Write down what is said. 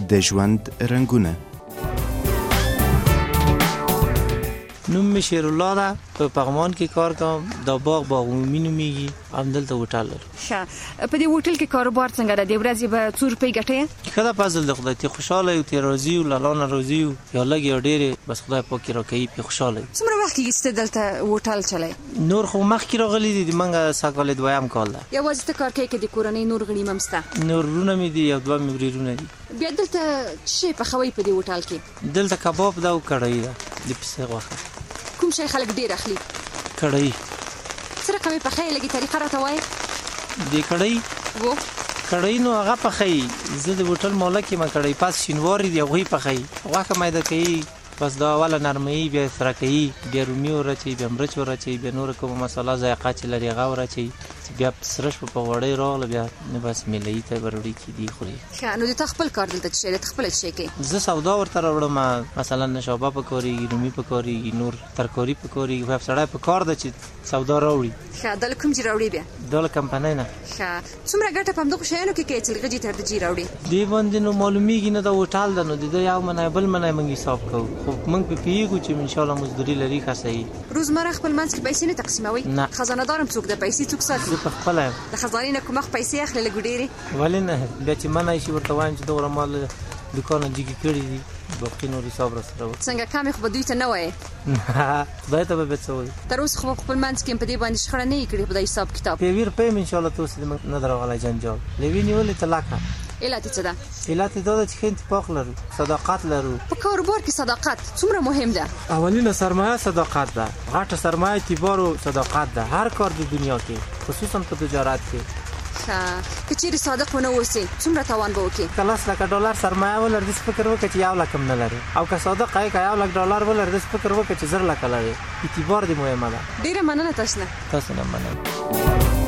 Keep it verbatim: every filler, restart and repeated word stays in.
د ژوند رنګونه. نوم می شیرالله ده، په پغمان کې کار کوم. دا باغ باغ عمومي نومیږي. همدلته هوټل لرو. ښه، په دې هوټل کې کاروبار څنګه ده؟ د ورځې به څو روپۍ ګټئ؟ ښه ده، فضل د خدای. ته خوشحاله یو، ته راضي یو، له الله نه راضي یو، یا لږ یا ډېرې، بس خدای پاک راکوي، پې خوشحاله یو. څومره وخت کېږي چې ته دلته هوټل چلئ؟ نور خو مخکې راغلي دي، د منګه سږ کال دویم کال ده. یوازې ته کار کوې که د کورنۍ نور غړي هم شته؟ نور وروڼه مې دي، یو دوه مې ورېرونه دي. بیا دلته څه شی پخوئ په دې هوټل کې؟ دلته کباب ده او کړایي ده د پسې غوښه. کوم شی خلک ډېر اخلي؟ کړایي. څه رقم یې پخوئ؟ لږې طریقه راته وایې. د کړایي و کړایي نو هغه پخوي. زه د هوټل مالک یم. کړایي پاس شینواري دي، هغوی پخوي. غوښه میده کوي، بس دا اوله نرموي، بیا سره کوي، بیا رومي ورچوي، بیا مرچ ورچوي، بیا نوره کومه مساله ذایقه چې لري هغه ورچوي. بیا سره شوه په غوړۍ راغله، بیا بس میلهیي ته به ډوډۍ کېدي خوري. ښه، نو د تا خپل کار دلته څه شی دی؟ ته خپله څه شی کوې؟ زه سودا ورته راوړم. مثلا نشابه پکارېږي، رومي پکارېږي، نور ترکاري پکارېږي. خو سړی په کار ده چې سودا راوړي. ښه، دا له کوم ځای راوړې بیا؟ دا له کمپنۍ نه. ښه، څومره ګټه په همدغو شیانو کې کوې چې له هغه ځای تر دې ځای راوړې؟ دې باندې نو معلومیږي نه، دا هوټل ده، نو د ده یو منی بل منی موږ حساب کوو. خو موږ پې پوهېږو چې انشاءالله مزدوري لري ښه صحیح. روزمره خپل منځ کې پیسې نه تقسیموئ؟ نه. خزانه دارم څوک ده؟ پیسې څوک ساتي؟ زه پخپله یم. د خزانې نه کومه پیسې اخلي لږ ډېرې؟ ولې نه؟ بیا چې منی شي ورته وایم چې دومره مال دوکانه جګې کړي دي، باقي نور حساب راسره وکړي. څنګه کمې خو به دوی ته نه وایې؟ خدای ته به بیا څه وایي. تر اوسه خو په خپل منځ کې په دې باندې شخړه نه یې کړې په دا حساب کتاب؟ په یوې روپۍ مې انشاءالله تر اوسه دې نه ده راغلی جنجال. له یوې نیولې ته لکه. علت یې څه ده؟ علت یې دا ده چې ښه اتفاق لرو، صداقت لرو. په کاروبار کې صداقت څومره مهم ده؟ اولینه سرمایه صداقت ده. غټه سرمایه اعتبار او صداقت ده هر کار د دنیا کې، خصوصا په تجارت کې. ښه، که چیرې صادق ونه اوسې څومره تاوان به وکړې؟ که لس لکه ډالر سرمایه ولرې داسې فکر وکړه چې یو لک هم نه لرې، او که صادق یې که یو لک ډالر ولرې داسې فکر وکړه چې زر لکه لرې. اعتبار دې مهمه ده. ډېره مننه تاسو نه. تاسو نه مننه.